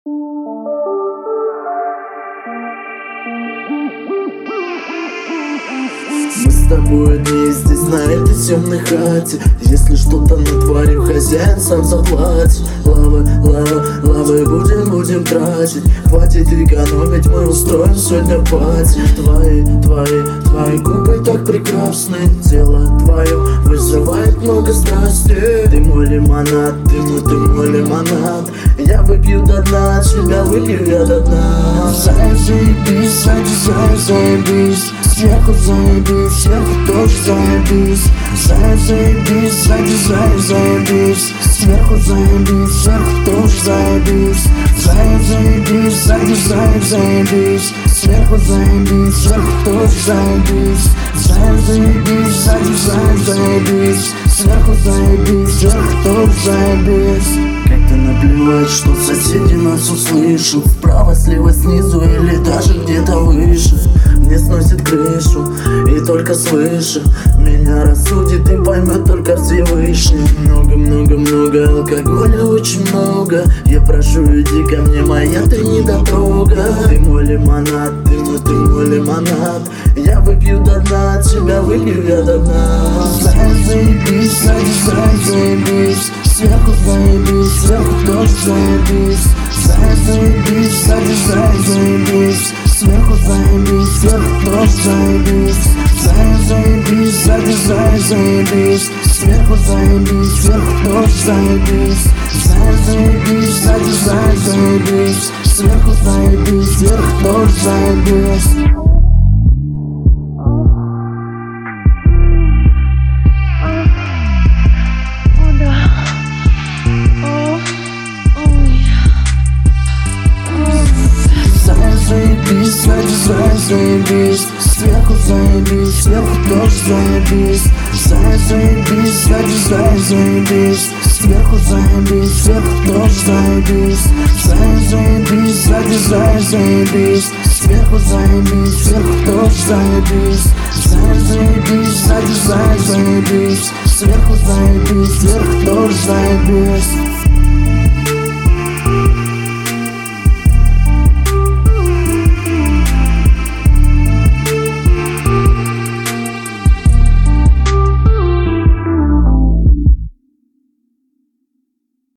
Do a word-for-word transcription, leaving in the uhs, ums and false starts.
Мы с тобой вместе на этой темной хате. Если что-то натворим, хозяин сам заплатит. Лава, лава, лавы будем, будем тратить. Хватит экономить, мы устроим сегодня пати. Твои, твои, твои губы так прекрасны. Тело твое вызывает много страсти. Ты мой лимонад, ты мой, ты мой лимонад. Я выпью до дна, тебя выпью я до дна. Зай, заебись, зай, зай, заебись. Сверху заебись, сверху тоже заебись. Зай, заебись, зай, зай, заебись. Сверху заебись, сверху тоже заебись. Зай, заебись, зай, зай, заебись. Сверху заебись, сверху тоже заебись. Зай, заебись, зай, зай, заебись. Сверху заебись, сверху тоже заебись. Как-то наплевать, что соседи нас услышат. Вправо, слева, снизу или даже где-то выше. Мне сносит крышу и только свыше меня рассудит и поймет только Всевышний. Много-много-много алкоголя, очень много. Я прошу, иди ко мне, моя ты недотрога. Ты мой лимонад, ты мой, ты мой лимонад. Я выпью до дна, тебя выпью я до дна. Зай, заебись, зай, зай, заебись. Сверху заебись, сверху тоже заебись. Зай, заебись, зай, зай, заебись. Сверху заебись, сверху тоже заебись. Зай, заебись, зай, зай, заебись. Сверху заебись, сверху тоже заебись. Зай, заебись, зай, зай, заебись. Сверху заебись, сверху тоже заебись. Заебись, зай, зай, заебись. Сверху заебись, сверху тоже заебись. Зай, заебись, зай, зай, заебись. Сверху заебись, сверху тоже заебись. Зай, заебись, зай, зай, заебись. Сверху заебись, сверху тоже заебись. Зай, заебись, зай, зай, заебись. Сверху заебись, сверху тоже заебись.